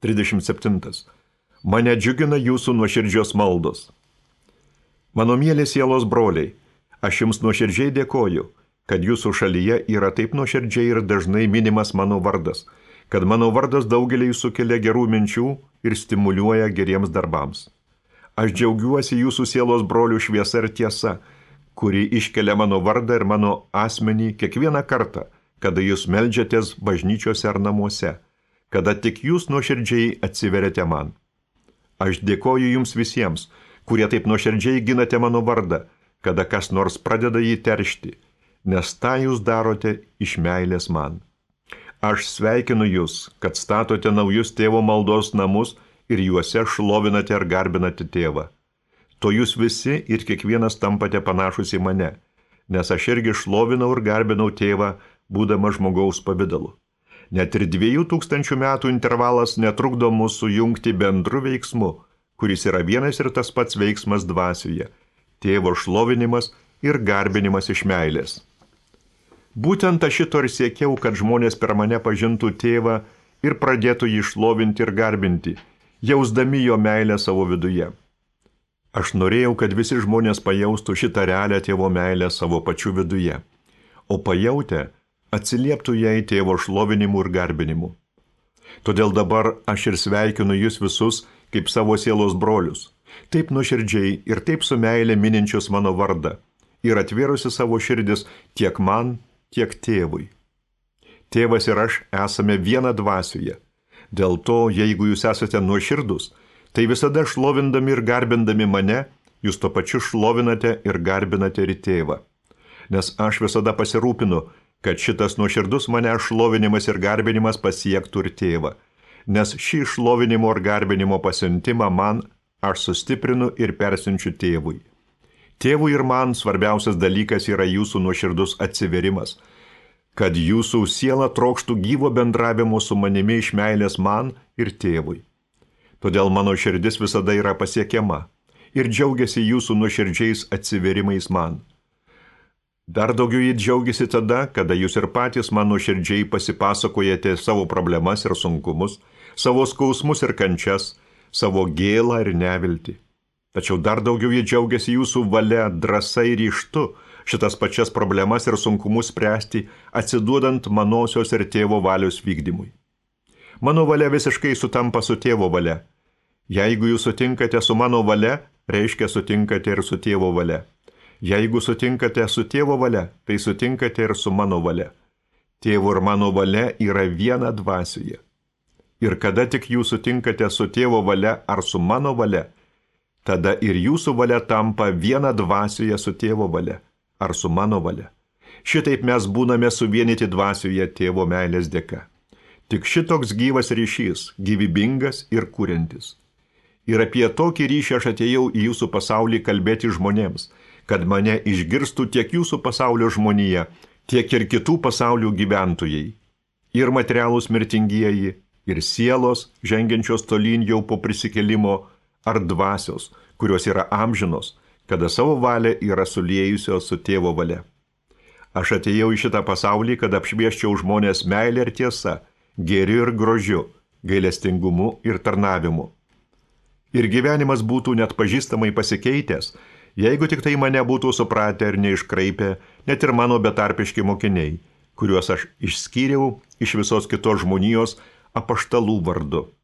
37. Mane džiugina jūsų nuoširdžios maldos. Mano mieli sielos broliai, aš jums nuoširdžiai dėkoju, kad jūsų šalyje yra taip nuoširdžiai ir dažnai minimas mano vardas, kad mano vardas daugeliai sukelia gerų minčių ir stimuliuoja geriems darbams. Aš džiaugiuosi jūsų sielos brolių šviesa ir tiesa, kuri iškelia mano vardą ir mano asmenį kiekvieną kartą, kada jūs meldžiatės bažnyčiose ar namuose, kada tik jūs nuoširdžiai atsiveriate man. Aš dėkoju jums visiems, kurie taip nuoširdžiai ginate mano vardą, kada kas nors pradeda jį teršti, nes tą jūs darote iš meilės man. Aš sveikinu jūs, kad statote naujus tėvo maldos namus ir juose šlovinate ir garbinate tėvą. To jūs visi ir kiekvienas tampate panašus į mane, nes aš irgi šlovinau ir garbinau tėvą, būdama žmogaus pavidalu. Net ir 2000 metų intervalas netrukdo mūsų sujungti bendru veiksmu, kuris yra vienas ir tas pats veiksmas dvasioje – tėvo šlovinimas ir garbinimas iš meilės. Būtent aš šito ir siekiau, kad žmonės per mane pažintų tėvą ir pradėtų jį šlovinti ir garbinti, jausdami jo meilę savo viduje. Aš norėjau, kad visi žmonės pajaustų šitą realią tėvo meilę savo pačių viduje, o pajautę atsilieptų jai tėvo šlovinimu ir garbinimu. Todėl dabar aš ir sveikinu jūs visus kaip savo sielos brolius, taip nuoširdžiai ir taip su meilė mininčius mano vardą ir atvėrusi savo širdis tiek man, tiek tėvui. Tėvas ir aš esame viena dvasioje. Dėl to, jeigu jūs esate nuoširdus, tai visada šlovindami ir garbindami mane, jūs to pačiu šlovinate ir garbinate ir tėvą. Nes aš visada pasirūpinu, kad šitas nuoširdus mane šlovinimas ir garbinimas pasiektų ir tėvą. Nes šį šlovinimo ir garbinimo pasiuntimą man aš sustiprinu ir persiunčiu tėvui. Tėvui ir man svarbiausias dalykas yra jūsų nuoširdus atsiverimas, kad jūsų siela trokštų gyvo bendravimo su manimi iš meilės man ir tėvui. Todėl mano širdis visada yra pasiekiama ir džiaugiasi jūsų nuoširdžiais atsiverimais man. Dar daugiau jį džiaugiasi tada, kada jūs ir patys man nuoširdžiai pasipasakojate savo problemas ir sunkumus, savo skausmus ir kančias, savo gėlą ir neviltį. Tačiau dar daugiau jį džiaugiasi jūsų valia, drąsa ir ryžtu šitas pačias problemas ir sunkumus spręsti, atsiduodant manosios ir tėvo valios vykdymui. Mano valia visiškai sutampa su tėvo valia. Jeigu jūs sutinkate su mano valia, reiškia sutinkate ir su tėvo valia. Jeigu sutinkate su tėvo valia, tai sutinkate ir su mano valia. Tėvo ir mano valia yra viena dvasioje. Ir kada tik jūs sutinkate su tėvo valia ar su mano valia, tada ir jūsų valia tampa viena dvasioje su tėvo valia ar su mano valia. Šitaip mes būname suvienyti dvasioje tėvo meilės dėka. Tik šitoks gyvas ryšys, gyvybingas ir kuriantis. Ir apie tokį ryšį aš atėjau į jūsų pasaulį kalbėti žmonėms, kad mane išgirstų tiek jūsų pasaulio žmonija, tiek ir kitų pasaulių gyventojai. Ir materialūs mirtingieji, ir sielos, žengiančios tolyn jau po prisikėlimo, ar dvasios, kurios yra amžinos, kada savo valią yra suliejusios su tėvo valia. Aš atėjau į šitą pasaulį, kad apšviesčiau žmonės meilę ir tiesa, gėriu ir grožiu, gailestingumu ir tarnavimu. Ir gyvenimas būtų net pažįstamai pasikeitęs, jeigu tik tai mane būtų supratę ir neiškraipę, net ir mano betarpiški mokiniai, kuriuos aš išskyriau iš visos kitos žmonijos apaštalų vardu.